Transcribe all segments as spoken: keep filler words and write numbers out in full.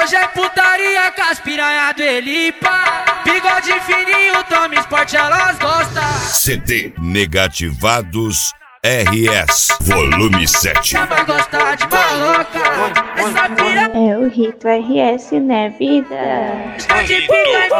Hoje é putaria com as piranha do Elipa. Bigode fininho, toma esporte, elas gostam. C D Negativados R S Volume sete. Vai gostar de maloca. Essa piranha É o Rito R S, né, vida? está de pica e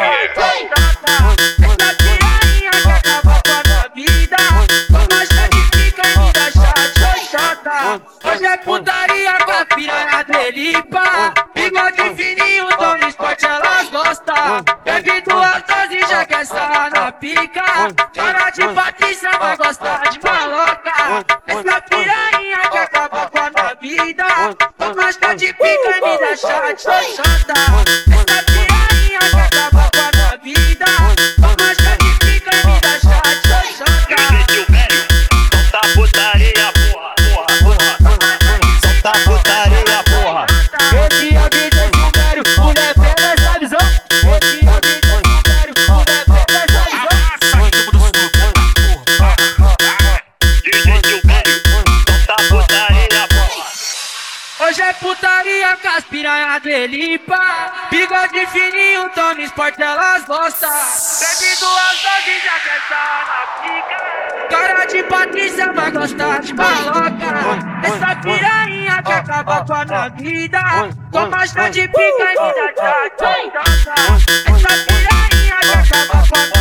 essa piranha que acaba com a minha vida. Toma está de pica e me dá chata, chata. Hoje é putaria com a piranha do Elipa. Bigode fininho, toma esporte, elas gostam. Bebe duas doses, já quer estar na pica. Cara de Patrícia vai gostar de maloca. Essa piranha que acaba com a minha vida. Toma está de pica e me dá chata, chata. Essa piranha que acaba com a minha vida. Toma está de pica e me dá chata, chata. Solta putaria, porra, porra, porra. Solta putaria, porra. Esse é o D J Silvério, o Lefé dessa visão. Esse é o D J Silvério, o Lefé dessa visão. D J Silvério, solta putaria, porra. Hoje é putaria com as piranha do Elipa. Bigode fininho, toma esporte, elas gostam. Bebe duas doses, já quer estar na pica. Cara de Patrícia vai gostar de maloca. Essa piranha que acaba com a minha vida. Toma chá de pica e me dá tchá, tchá, tchá. Essa piranha que acaba com a minha vida.